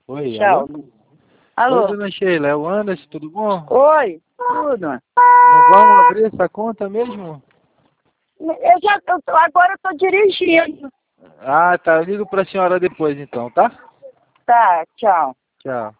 Oi, Tchau. alô? Alô? Oi, dona Sheila, é o Anderson, tudo bom? Oi, tudo. Não vamos abrir essa conta mesmo? Agora eu tô dirigindo. Ah, tá, eu ligo pra senhora depois então, tá? Tá, tchau. Tchau.